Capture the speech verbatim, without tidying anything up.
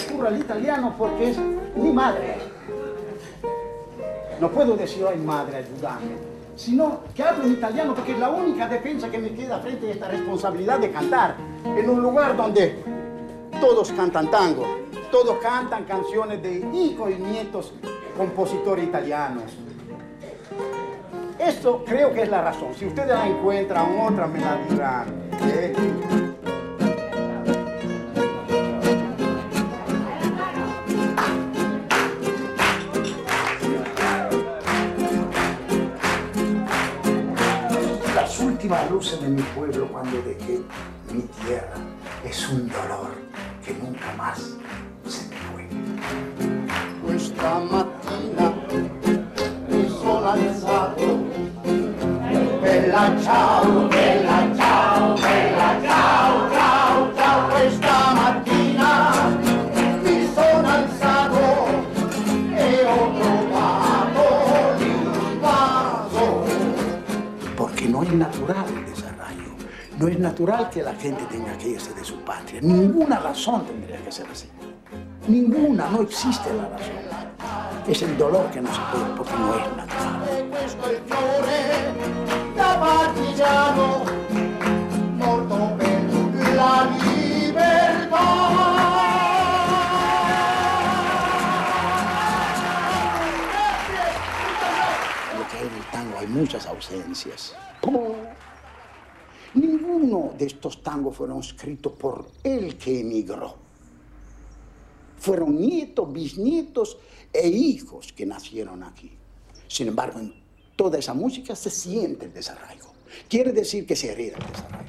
recurro al italiano porque es mi madre. No puedo decir, ay madre, ayúdame, sino que hablo en italiano porque es la única defensa que me queda frente a esta responsabilidad de cantar en un lugar donde todos cantan tango, todos cantan canciones de hijos y nietos compositores italianos. Esto creo que es la razón. Si ustedes la encuentran, otra me la dirán. ¿eh? Las últimas luces de mi pueblo cuando dejé mi tierra es un dolor que nunca más se me fue. Questa mattina mi sono alzato, bella ciao, bella ciao, bella ciao, ciao, ciao, questa mattina mi sono alzato e ho trovato l'invaso. Porque no es natural el desarraigo, no es natural que la gente tenga que irse de su patria, ninguna razón tendría que ser así. Ninguna, no existe la razón. Es el dolor que no se puede, porque no es natural. Questo è il fiore da partigiano, morto per la libertà. Lo que hay en el tango hay muchas ausencias. ¿Cómo? Ninguno de estos tangos fueron escritos por el que emigró. Fueron nietos, bisnietos e hijos que nacieron aquí. Sin embargo, en toda esa música se siente el desarraigo. Quiere decir que se hereda el desarraigo.